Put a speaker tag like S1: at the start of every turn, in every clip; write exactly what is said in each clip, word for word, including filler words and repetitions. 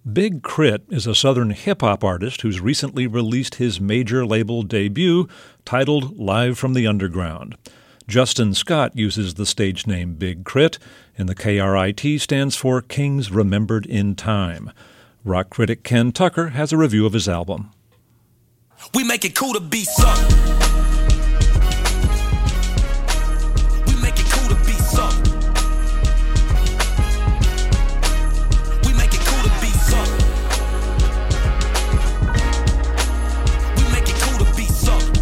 S1: Big Crit is a Southern hip-hop artist who's recently released his major label debut titled Live from the Underground. Justin Scott uses the stage name Big Crit, and the K R I T stands for Kings Remembered in Time. Rock critic Ken Tucker has a review of his album.
S2: We make it cool to be sucked. We make it cool to be sucked. We make it cool to be sucked. We make it cool to be sucked.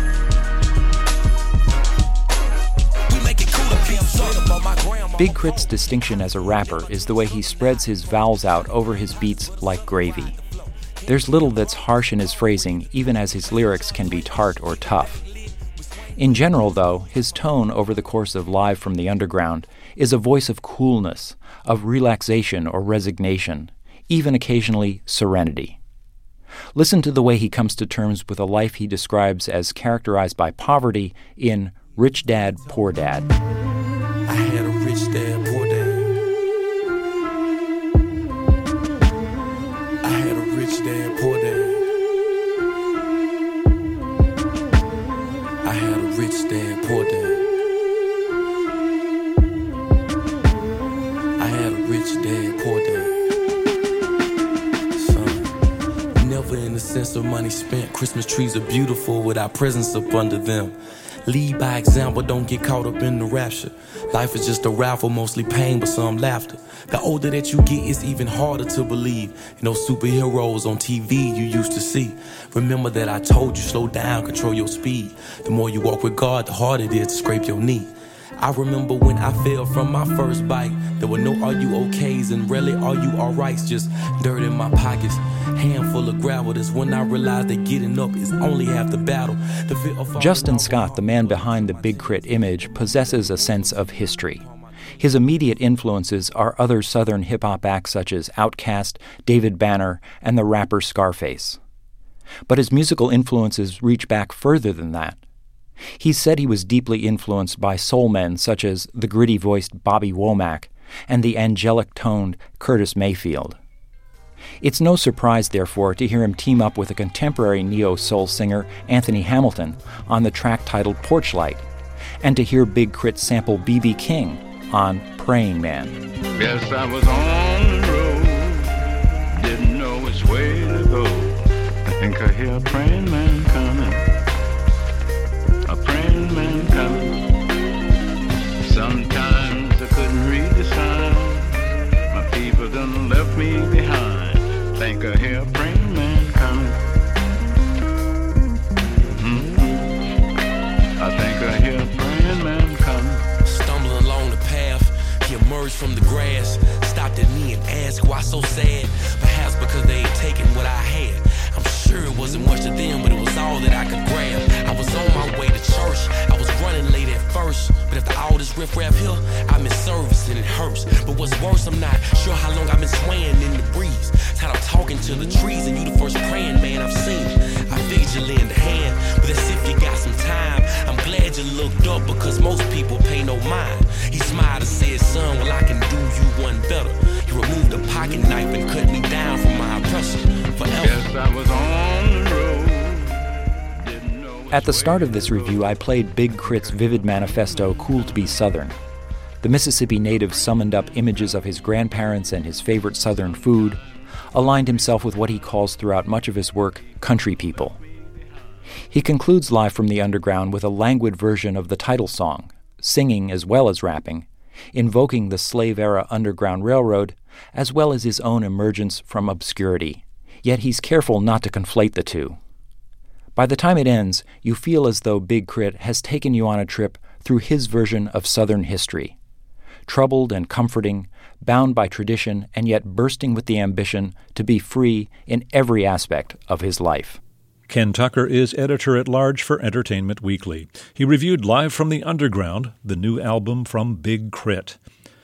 S2: We make it cool to be sucked.
S3: Big Crit's distinction as a rapper is the way he spreads his vowels out over his beats like gravy. There's little that's harsh in his phrasing, even as his lyrics can be tart or tough. In general, though, his tone over the course of Live from the Underground is a voice of coolness, of relaxation or resignation, even occasionally serenity. Listen to the way he comes to terms with a life he describes as characterized by poverty in Rich Dad, Poor Dad.
S2: I had a rich dad, poor dad. I had a rich dad, poor dad. I had a rich dad, poor dad. I had a rich dad, poor dad. Son, never in the sense of money spent. Christmas trees are beautiful without presents up under them. Lead by example, don't get caught up in the rapture. Life is just a raffle, mostly pain but some laughter. The older that you get, it's even harder to believe in those superheroes on T V you used to see. Remember that I told you, slow down, control your speed. The more you walk with God, the harder it is to scrape your knee. I remember when I fell from my first bike. There were no are you okays and rarely are you alrights. Just dirt in my pockets, handful of gravel. That's when I realized that getting up is only half the battle. The
S3: Justin Scott, the man behind the Big Crit image, possesses a sense of history. His immediate influences are other Southern hip-hop acts such as Outkast, David Banner, and the rapper Scarface. But his musical influences reach back further than that. He said he was deeply influenced by soul men such as the gritty-voiced Bobby Womack and the angelic-toned Curtis Mayfield. It's no surprise, therefore, to hear him team up with a contemporary neo-soul singer, Anthony Hamilton, on the track titled Porchlight, and to hear Big Crit sample B B King on Praying Man.
S4: Yes, I was on the road, didn't know which way to go. I think I hear a praying man coming, a praying man coming. Sometimes I couldn't read the sign, my people done left me behind. Think I hear a praying man coming. Mm-hmm. I think I hear a praying man coming.
S2: Stumbling along the path, he emerged from the grass, stopped at me and asked why so sad. Perhaps because they ain't taken what I had. I'm sure it wasn't much to them, but it was all that I could grab. I was on my way to church, I was running late at first, but after all this riff-raff here, I'm in service and it hurts. But what's worse, I'm not sure how long I've been swaying in the breeze. Tired of talking to the trees, and you the first praying man I've seen. I figured you lend a hand, but that's if you got some time. I'm glad you looked up, because most people pay no mind. He smiled and said, son, well I can do you one better. He removed a pocket knife and cut me down from my oppressor forever.
S4: Yes, I was on the road.
S3: At the start of this review, I played Big Crit's vivid manifesto, Cool to be Southern. The Mississippi native summoned up images of his grandparents and his favorite Southern food, aligned himself with what he calls throughout much of his work, country people. He concludes Live from the Underground with a languid version of the title song, singing as well as rapping, invoking the slave-era Underground Railroad, as well as his own emergence from obscurity. Yet he's careful not to conflate the two. By the time it ends, you feel as though Big Crit has taken you on a trip through his version of Southern history. Troubled and comforting, bound by tradition, and yet bursting with the ambition to be free in every aspect of his life.
S1: Ken Tucker is editor-at-large for Entertainment Weekly. He reviewed Live from the Underground, the new album from Big Crit.